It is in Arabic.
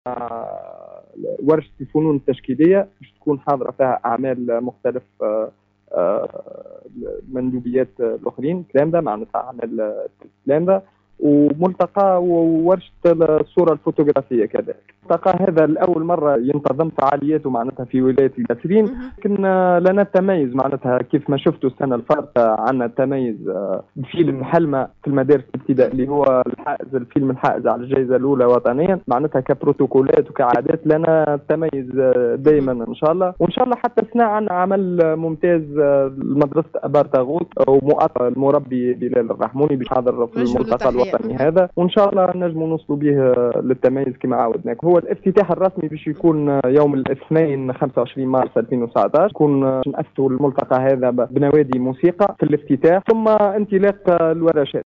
ورشة الفنون التشكيلية باش تكون حاضرة فيها أعمال مختلف المندوبيات الأخرين الكلام ده معناتها أعمال الكلام ده، وملتقى وورشة الصورة الفوتوغرافية كذلك. الملتقى هذا لأول مرة ينتظم فعالياته معناتها في ولاية القصرين، لكن لنا التميز معناتها كيف ما شفتوا السنة الفارطة عندنا التميز بفيلم حلمة في المدارس الابتدائية اللي هو الفيلم الحائز على الجائزة الأولى وطنيا، معناتها كبروتوكولات وكعادات لنا التميز دائما إن شاء الله. وإن شاء الله حتى السنة عندنا عمل ممتاز لمدرسة أبار تاغوت ومؤطر المربي بلال الرحموني بحاضر في الملتقى الوطني هذا، وإن شاء الله نجموا نوصلوا به للتميز كما عودناك. هو الافتتاح الرسمي باش يكون يوم الاثنين 25 مارس 2019، يكون نأسسوا الملتقى هذا بنوادي موسيقى في الافتتاح ثم انطلاق الورشات.